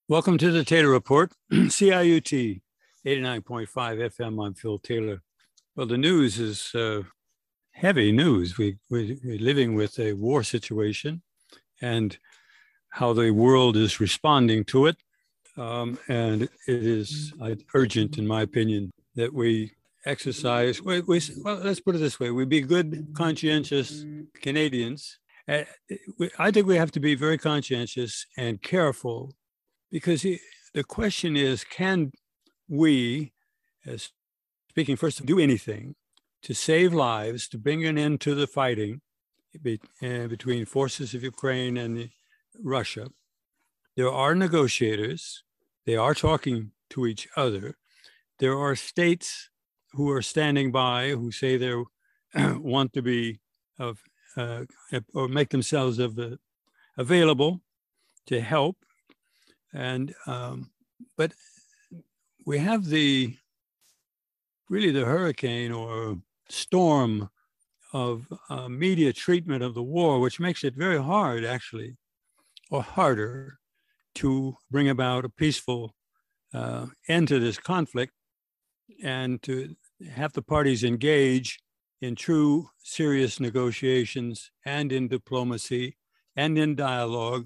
Welcome to the Taylor Report, CIUT 89.5 FM. I'm Phil Taylor. Well, the news is heavy news. We're living with a war situation and how the world is responding to it. And it is urgent, in my opinion, that we exercise, well, let's put it this way, we be good, conscientious Canadians. I think we have to be very conscientious and careful because the question is, can we, as speaking first, do anything to save lives, to bring an end to the fighting between forces of Ukraine and Russia? There are negotiators. They are talking to each other. There are states who are standing by, who say they want to be or make themselves available to help. And but we have the hurricane or storm of media treatment of the war, which makes it very hard, actually, or harder to bring about a peaceful end to this conflict and to have the parties engage in true, serious negotiations and in diplomacy and in dialogue,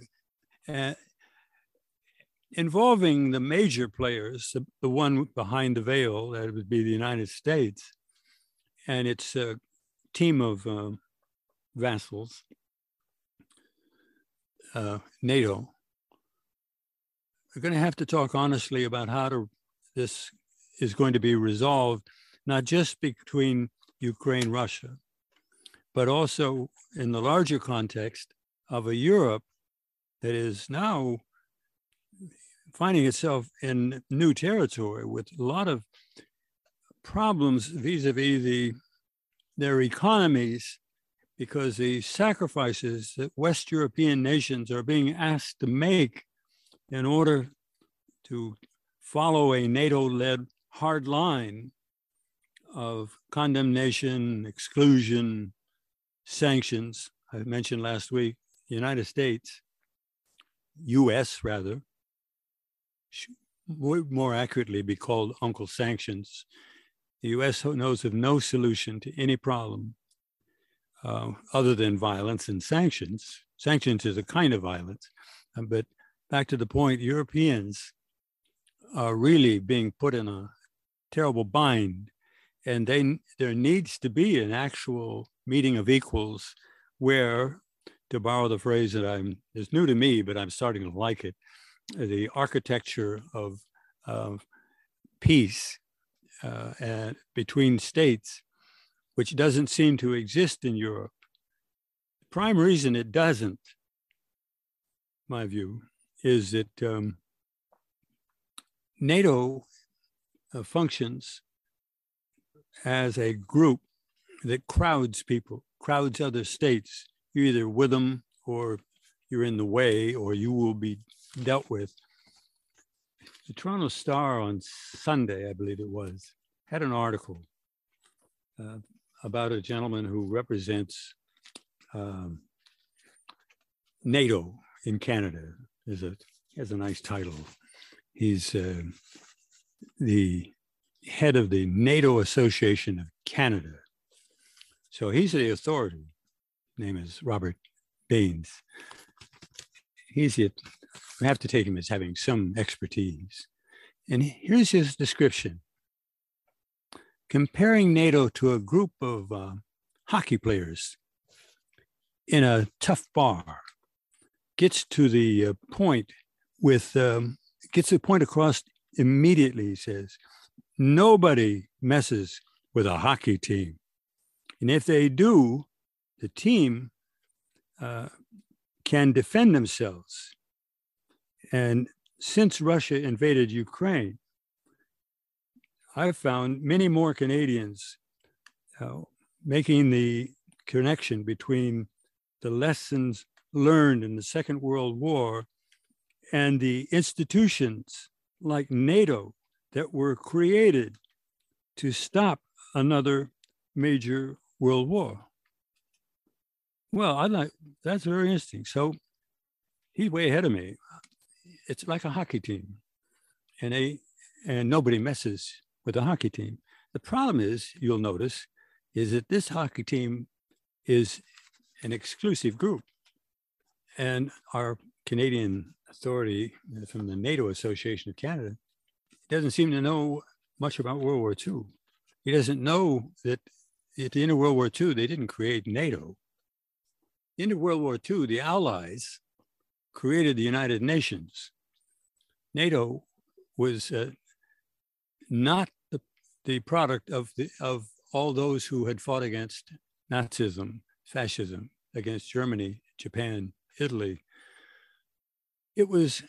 involving the major players, the one behind the veil, that would be the United States, and its team of vassals, NATO. We're going to have to talk honestly about how this is going to be resolved, not just between Ukraine and Russia, but also in the larger context of a Europe that is now finding itself in new territory with a lot of problems vis-a-vis their economies, because the sacrifices that West European nations are being asked to make in order to follow a NATO-led hard line of condemnation, exclusion, sanctions. I mentioned last week, the United States, US rather, would more accurately be called Uncle Sanctions. The US knows of no solution to any problem other than violence and sanctions. Sanctions is a kind of violence. But back to the point, Europeans are really being put in a terrible bind. And there needs to be an actual meeting of equals where, to borrow the phrase that is new to me, but I'm starting to like it, the architecture of peace and between states, which doesn't seem to exist in Europe. The prime reason it doesn't, my view, is that NATO functions as a group that crowds people, crowds other states. You're either with them or you're in the way, or you will be dealt with. The Toronto Star on Sunday, I believe it was, had an article about a gentleman who represents NATO in Canada. He has a nice title. He's the head of the NATO Association of Canada. So he's the authority. His name is Robert Baines. We have to take him as having some expertise. And here's his description. Comparing NATO to a group of hockey players in a tough bar gets to the point gets the point across immediately, he says. Nobody messes with a hockey team. And if they do, the team can defend themselves. And since Russia invaded Ukraine, I've found many more Canadians making the connection between the lessons learned in the Second World War and the institutions like NATO that were created to stop another major world war. Well, that's very interesting. So he's way ahead of me. it's like a hockey team, and nobody messes with the hockey team. The problem is, you'll notice, is that this hockey team is an exclusive group, and our Canadian authority from the NATO Association of Canada doesn't seem to know much about World War II. He doesn't know that at the end of World War II, they didn't create NATO. In World War II, the Allies created the United Nations. NATO was not the product of all those who had fought against Nazism, fascism, against Germany, Japan, Italy. It was,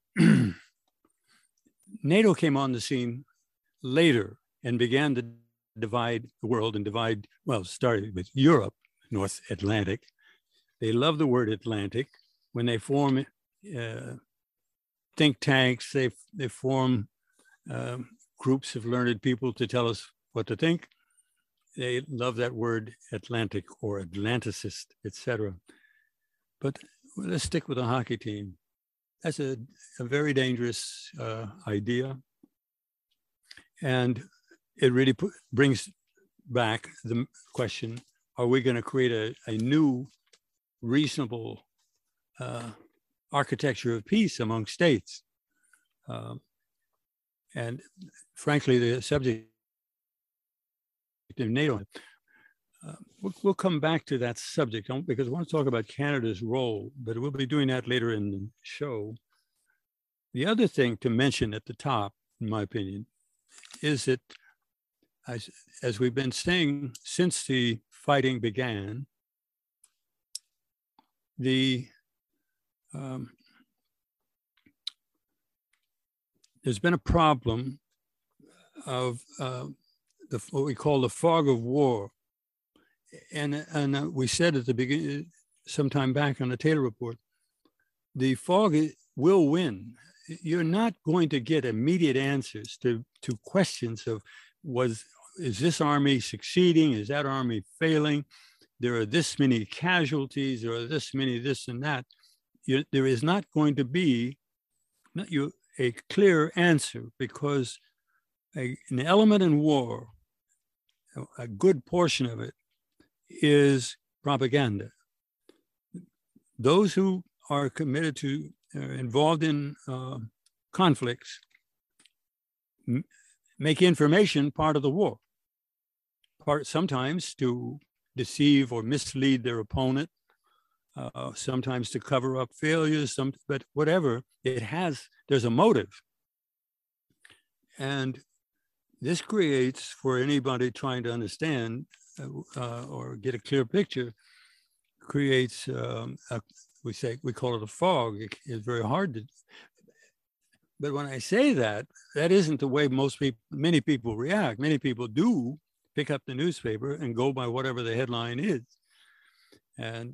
NATO came on the scene later and began to divide the world and started with Europe, North Atlantic. They love the word Atlantic. When they form think tanks, they form groups of learned people to tell us what to think. They love that word Atlantic or Atlanticist, etc. But let's stick with the hockey team. That's a very dangerous idea. And it really brings back the question, are we going to create a new reasonable architecture of peace among states? And frankly, the subject of NATO, we'll come back to that subject because I want to talk about Canada's role, but we'll be doing that later in the show. The other thing to mention at the top, in my opinion, is that as we've been saying since the fighting began, there's been a problem of what we call the fog of war. And we said at the beginning, sometime back on the Taylor Report, the fog will win. You're not going to get immediate answers to questions of is this army succeeding? Is that army failing? There are this many casualties, there are this many this and that. There is not going to be a clear answer because an element in war, a good portion of it, is propaganda. Those who are committed to, involved in conflicts, make information part of the war. Sometimes to deceive or mislead their opponent, sometimes to cover up failures, but whatever, there's a motive. And this creates, for anybody trying to understand or get a clear picture, creates, we call it a fog. It's very hard to, but when I say that isn't the way many people react. Many people do pick up the newspaper and go by whatever the headline is. And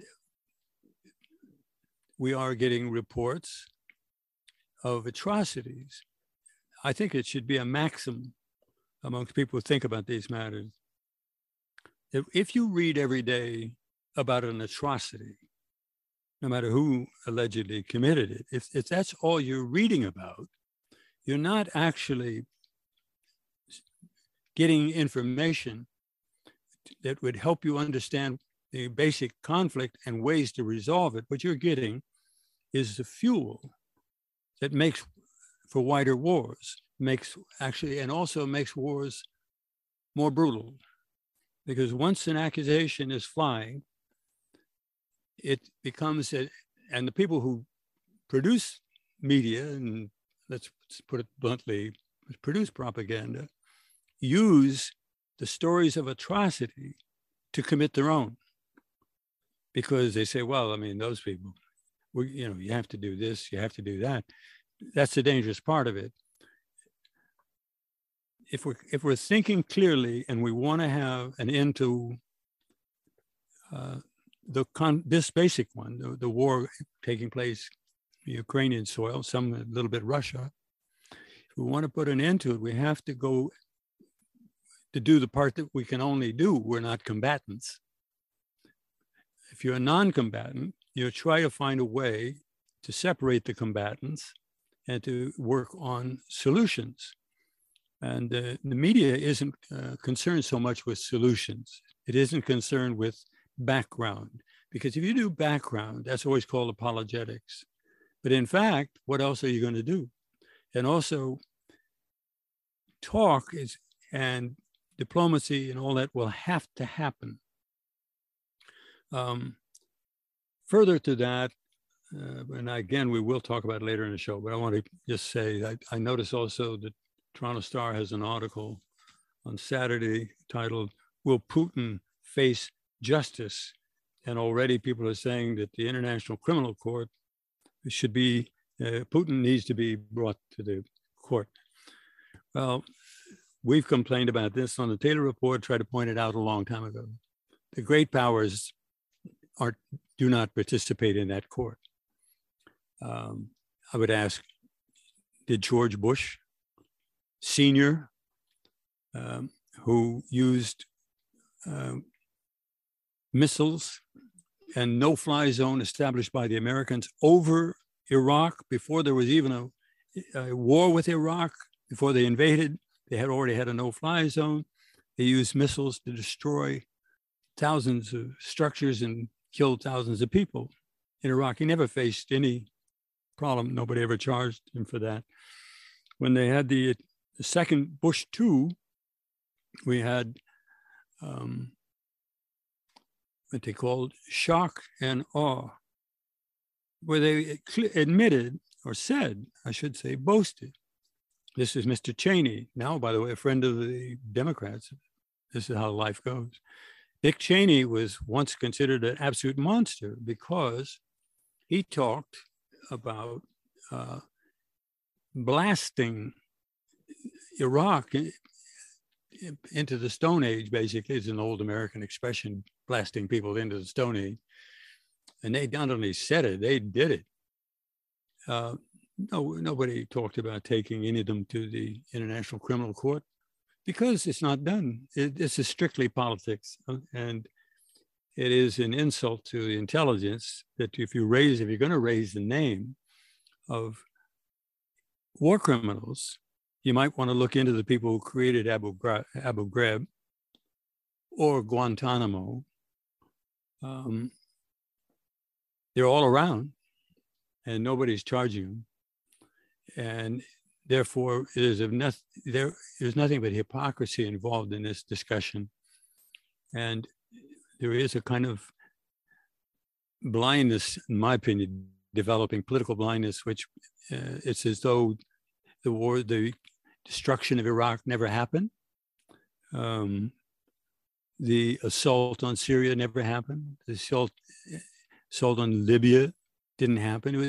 we are getting reports of atrocities. I think it should be a maxim amongst people who think about these matters. If you read every day about an atrocity, no matter who allegedly committed it, if that's all you're reading about, you're not actually getting information that would help you understand the basic conflict and ways to resolve it. What you're getting is the fuel that makes for wider wars, and also makes wars more brutal. Because once an accusation is flying, it becomes, and the people who produce media, and let's put it bluntly, produce propaganda, use the stories of atrocity to commit their own. Because they say, well, I mean, those people, you have to do this, you have to do that. That's the dangerous part of it. If we're thinking clearly and we want to have an end to this basic one, the war taking place in Ukrainian soil, a little bit Russia, if we want to put an end to it, we have to go to do the part that we can only do. We're not combatants. If you're a non-combatant, you try to find a way to separate the combatants and to work on solutions. And the media isn't concerned so much with solutions. It isn't concerned with background, because if you do background, that's always called apologetics. But in fact, what else are you going to do? And also, talk is, and diplomacy and all that will have to happen. Further to that, and again, we will talk about it later in the show, but I want to just say, I noticed also that Toronto Star has an article on Saturday titled, "Will Putin Face Justice?" And already people are saying that the International Criminal Court should be, Putin needs to be brought to the court. Well, we've complained about this on the Taylor Report, tried to point it out a long time ago. The great powers do not participate in that court. I would ask, did George Bush Sr., who used missiles and no-fly zone established by the Americans over Iraq before there was even a war with Iraq, before they invaded, they had already had a no-fly zone. They used missiles to destroy thousands of structures and killed thousands of people in Iraq. He never faced any problem. Nobody ever charged him for that. When they had the second Bush II, we had what they called shock and awe, where they admitted, or said, I should say, boasted. This is Mr. Cheney, now, by the way, a friend of the Democrats. This is how life goes. Dick Cheney was once considered an absolute monster because he talked about blasting Iraq into the Stone Age, basically. It's an old American expression, blasting people into the Stone Age. And they not only said it, they did it. Nobody talked about taking any of them to the International Criminal Court because it's not done. This is strictly politics. And it is an insult to the intelligence that if you're going to raise the name of war criminals, you might want to look into the people who created Abu Ghraib or Guantanamo. They're all around and nobody's charging them. And therefore, there's nothing but hypocrisy involved in this discussion. And there is a kind of blindness, in my opinion, developing political blindness, which it's as though the destruction of Iraq never happened. The assault on Syria never happened. The assault on Libya didn't happen.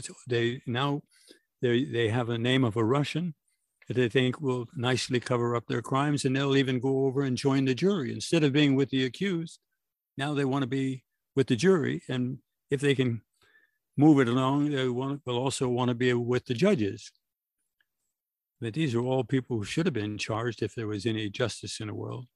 They have a name of a Russian that they think will nicely cover up their crimes, and they'll even go over and join the jury. Instead of being with the accused, now they want to be with the jury. And if they can move it along, they will also want to be with the judges. But these are all people who should have been charged if there was any justice in the world.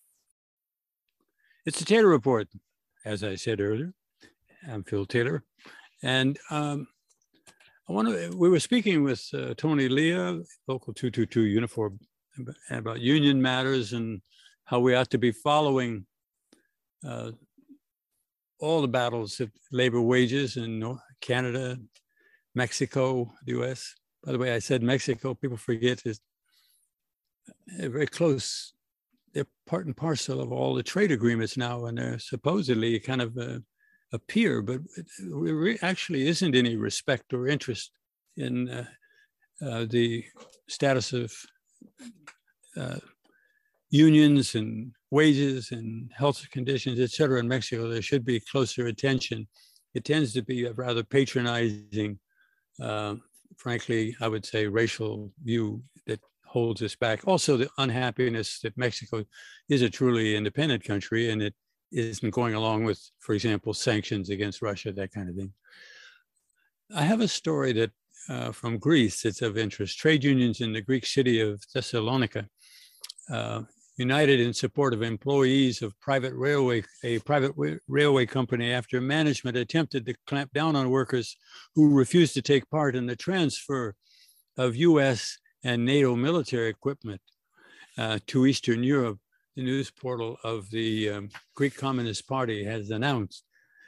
It's the Taylor Report, as I said earlier. I'm Phil Taylor. And we were speaking with Tony Leah, Local 222 Unifor, about union matters and how we ought to be following all the battles of labor wages in Canada, Mexico, the US. By the way, I said Mexico, people forget is very close. They're part and parcel of all the trade agreements now, and they're supposedly kind of a peer, but there actually isn't any respect or interest in the status of unions and wages and health conditions, et cetera, in Mexico. There should be closer attention. It tends to be a rather patronizing, frankly, I would say, racial view that holds us back. Also, the unhappiness that Mexico is a truly independent country and it isn't going along with, for example, sanctions against Russia, that kind of thing. I have a story that from Greece that's of interest. Trade unions in the Greek city of Thessalonica united in support of employees of a private railway company after management attempted to clamp down on workers who refused to take part in the transfer of US and NATO military equipment to Eastern Europe, the news portal of the Greek Communist Party has announced.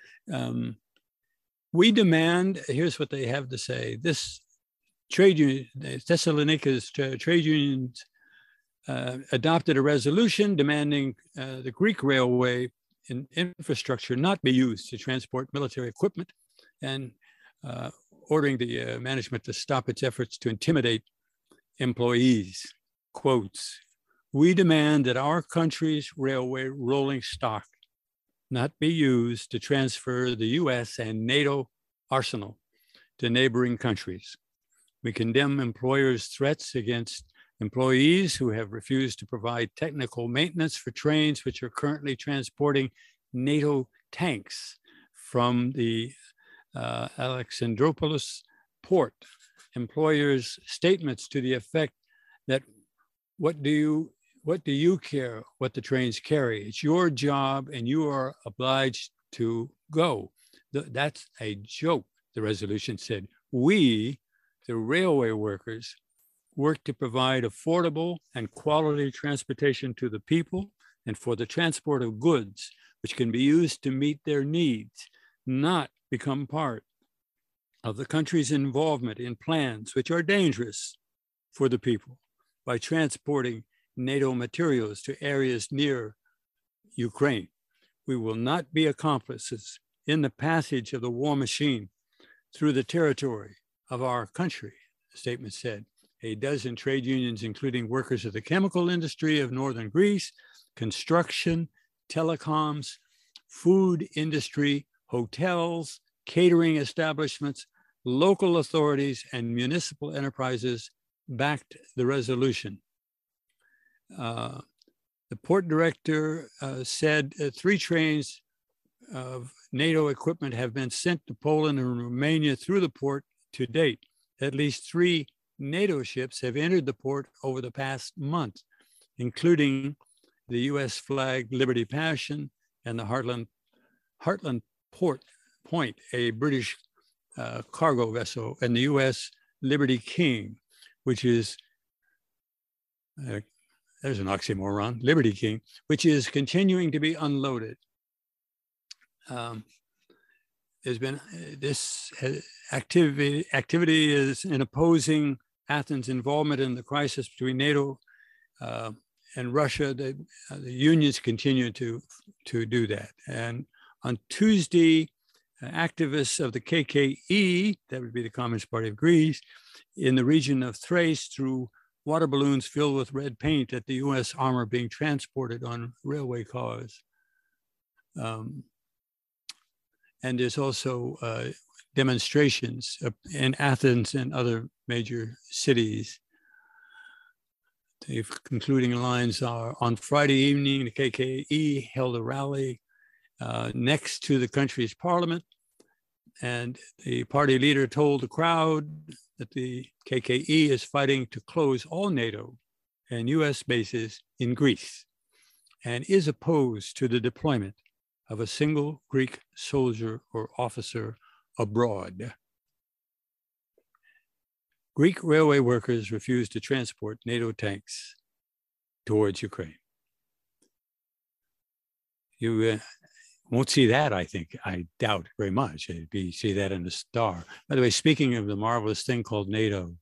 We demand, here's what they have to say, this trade union, Thessalonika's trade unions adopted a resolution demanding the Greek railway infrastructure not be used to transport military equipment and ordering the management to stop its efforts to intimidate employees. Quotes, we demand that our country's railway rolling stock not be used to transfer the US and NATO arsenal to neighboring countries. We condemn employers' threats against employees who have refused to provide technical maintenance for trains which are currently transporting NATO tanks from the Alexandroupolis port. Employers' statements to the effect that what do you care what the trains carry? It's your job and you are obliged to go. That's a joke, the resolution said. We, the railway workers, work to provide affordable and quality transportation to the people and for the transport of goods, which can be used to meet their needs, not become part of the country's involvement in plans which are dangerous for the people by transporting NATO materials to areas near Ukraine. We will not be accomplices in the passage of the war machine through the territory of our country, the statement said. A dozen trade unions, including workers of the chemical industry of northern Greece, construction, telecoms, food industry, hotels, catering establishments, local authorities, and municipal enterprises backed the resolution. The port director said 3 trains of NATO equipment have been sent to Poland and Romania through the port to date. At least 3 NATO ships have entered the port over the past month, including the US flagged Liberty Passion and the Heartland Point, a British cargo vessel, and the US Liberty King, which is, there's an oxymoron, Liberty King, which is continuing to be unloaded. There's been this activity is in opposing Athens' involvement in the crisis between NATO and Russia. The unions continue to do that. And on Tuesday, activists of the KKE, that would be the Communist Party of Greece, in the region of Thrace threw water balloons filled with red paint at the US armor being transported on railway cars. And there's also demonstrations in Athens and other major cities. The concluding lines are, on Friday evening, the KKE held a rally next to the country's parliament. And the party leader told the crowd that the KKE is fighting to close all NATO and US bases in Greece and is opposed to the deployment of a single Greek soldier or officer abroad. Greek railway workers refused to transport NATO tanks towards Ukraine. You won't see that, I think. I doubt very much. You see that in the Star. By the way, speaking of the marvelous thing called NATO,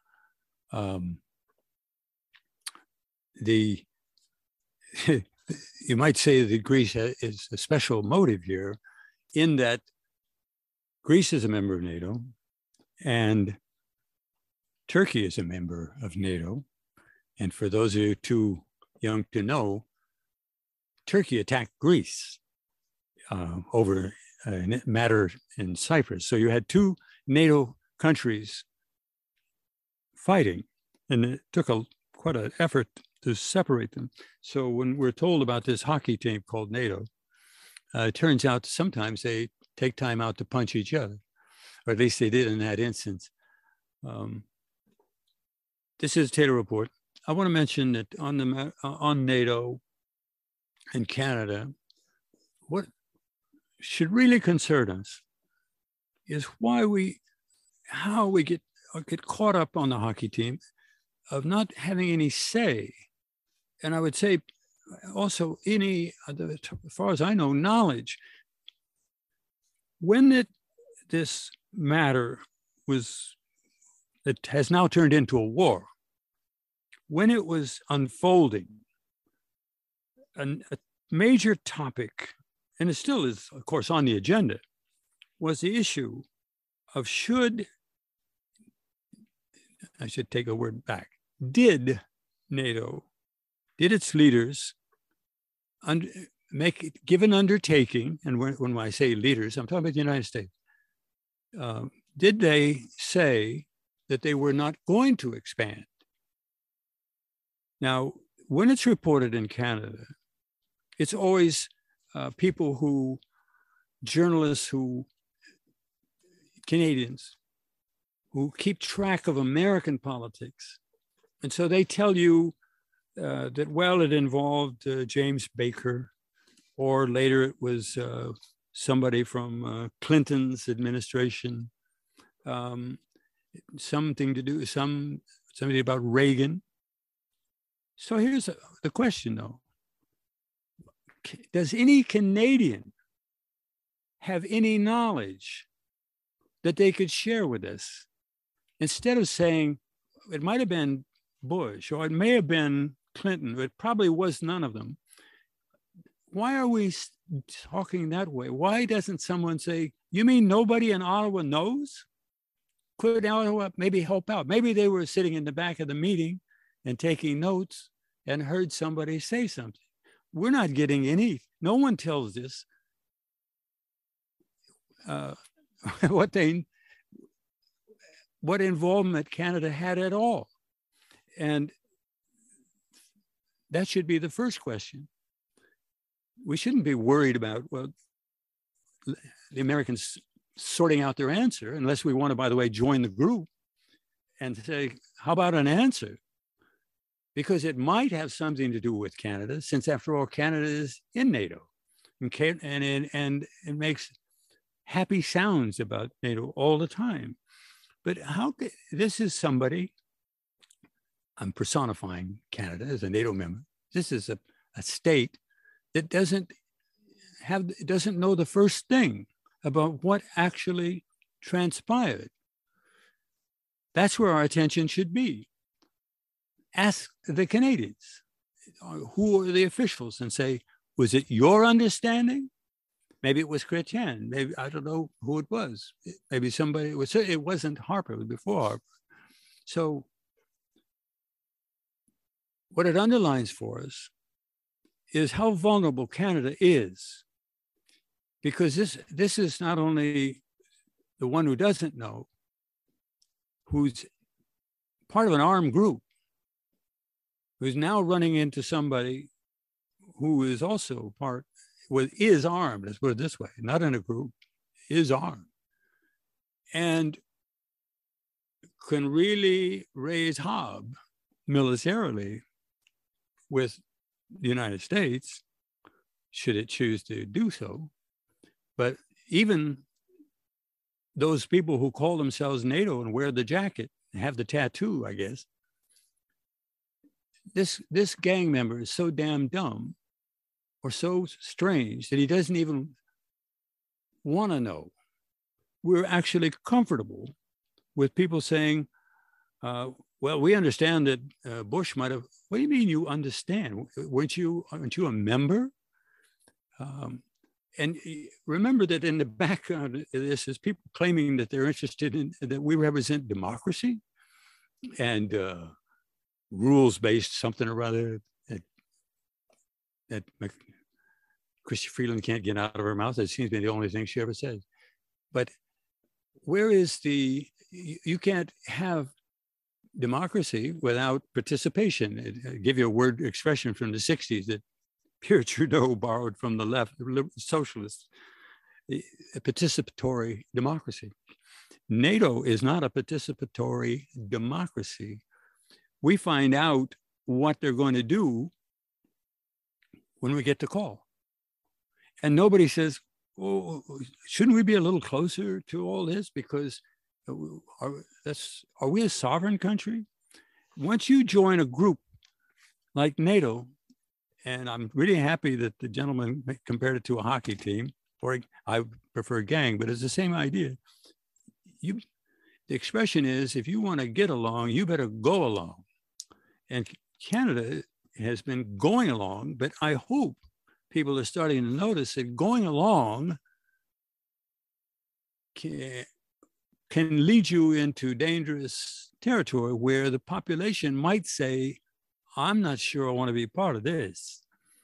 you might say that Greece is a special motive here in that Greece is a member of NATO and Turkey is a member of NATO. And for those of you too young to know, Turkey attacked Greece over a matter in Cyprus. So you had 2 NATO countries fighting, and it took quite an effort to separate them. So when we're told about this hockey team called NATO, it turns out sometimes they take time out to punch each other, or at least they did in that instance. This is Taylor Report. I want to mention that on NATO and Canada, what should really concern us is how we get get caught up on the hockey team of not having any say. And I would say also any, as far as I know, knowledge. When this matter it has now turned into a war, when it was unfolding, a major topic, and it still is, of course, on the agenda, was the issue of I should take a word back, did NATO, did its leaders give an undertaking, and when I say leaders, I'm talking about the United States, did they say that they were not going to expand? Now, when it's reported in Canada, it's always journalists Canadians who keep track of American politics. And so they tell you that, well, it involved James Baker, or later it was somebody from Clinton's administration, something about Reagan. So here's the question, though. Does any Canadian have any knowledge that they could share with us? Instead of saying, it might have been Bush, or it may have been Clinton, it probably was none of them. Why are we talking that way? Why doesn't someone say, you mean nobody in Ottawa knows? Could Ottawa maybe help out? Maybe they were sitting in the back of the meeting and taking notes and heard somebody say something. We're not getting any, no one tells this what involvement Canada had at all. And that should be the first question. We shouldn't be worried about, well, the Americans sorting out their answer, unless we want to, by the way, join the group and say, how about an answer? Because it might have something to do with Canada, since after all, Canada is in NATO, and it makes happy sounds about NATO all the time. But this is somebody, I'm personifying Canada as a NATO member. This is a state that doesn't know the first thing about what actually transpired. That's where our attention should be. Ask the Canadians, who are the officials, and say, was it your understanding? Maybe it was Chrétien. Maybe, I don't know who it was. Maybe somebody, it wasn't Harper, it was before Harper. So what it underlines for us is how vulnerable Canada is. Because this is not only the one who doesn't know, who's part of an armed group, who's now running into somebody who is also is armed, let's put it this way, not in a group, is armed, and can really raise hob militarily with the United States, should it choose to do so. But even those people who call themselves NATO and wear the jacket, have the tattoo, I guess, this gang member is so damn dumb or so strange that he doesn't even want to know. We're actually comfortable with people saying, well, we understand that Bush might have, what do you mean you understand? Aren't you a member? And remember that in the background of this is people claiming that they're interested in, that we represent democracy and rules-based something or other that Chrystia Freeland can't get out of her mouth. That seems to be the only thing she ever says. But where is you can't have democracy without participation. I'll give you a word expression from the 60s that Pierre Trudeau borrowed from the left, the socialists, a participatory democracy. NATO is not a participatory democracy. We find out what they're going to do when we get the call. And nobody says, oh, shouldn't we be a little closer to all this? Because Are we a sovereign country? Once you join a group like NATO, and I'm really happy that the gentleman compared it to a hockey team, or I prefer gang, but it's the same idea. The expression is, if you want to get along, you better go along. And Canada has been going along, but I hope people are starting to notice that going along can lead you into dangerous territory where the population might say, I'm not sure I want to be part of this,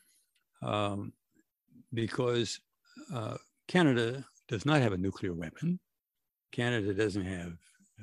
because Canada does not have a nuclear weapon. Canada doesn't have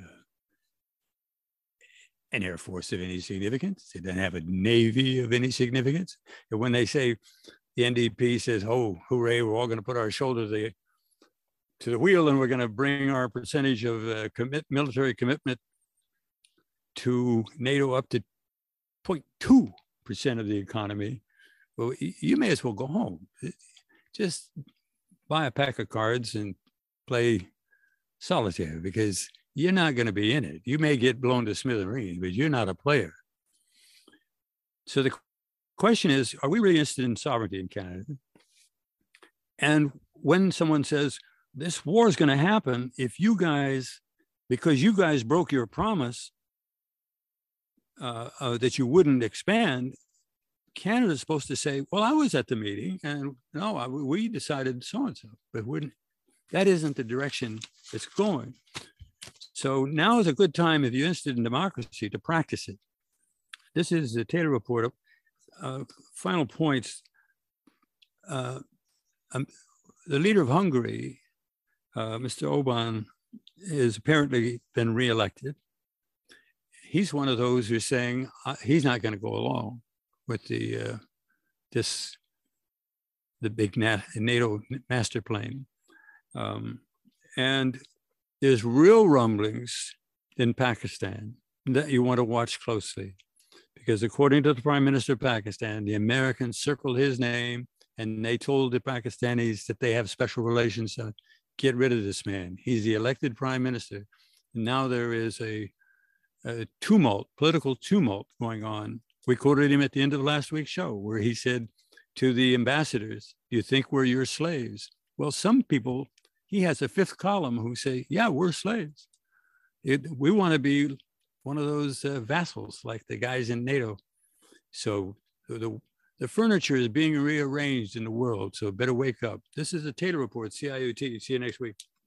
an air force of any significance. It doesn't have a navy of any significance. And when they say, the NDP says, oh, hooray, we're all going to put our shoulder to the wheel and we're going to bring our percentage of military commitment to NATO up to 0.2% of the economy. Well, you may as well go home. Just buy a pack of cards and play solitaire, because you're not going to be in it. You may get blown to smithereens, but you're not a player. So the question is, are we really interested in sovereignty in Canada? And when someone says, this war is going to happen if you guys, because you guys broke your promise that you wouldn't expand, Canada's supposed to say, well, I was at the meeting and no, we decided so-and-so, but that isn't the direction it's going. So now is a good time, if you're interested in democracy, to practice it. This is the Taylor Report. Final points. The leader of Hungary, Mr. Orbán, has apparently been reelected. He's one of those who's saying he's not going to go along with the big NATO master plan. And there's real rumblings in Pakistan that you want to watch closely, because according to the Prime Minister of Pakistan, the Americans circled his name and they told the Pakistanis that they have special relations. Get rid of this man. He's the elected Prime Minister. And now there is a political tumult going on. We quoted him at the end of last week's show where he said to the ambassadors, you think we're your slaves? Well, some people, he has a fifth column who say, yeah, we're slaves. We want to be one of those vassals like the guys in NATO. So the furniture is being rearranged in the world. So better wake up. This is the Taylor Report, CIUT. See you next week.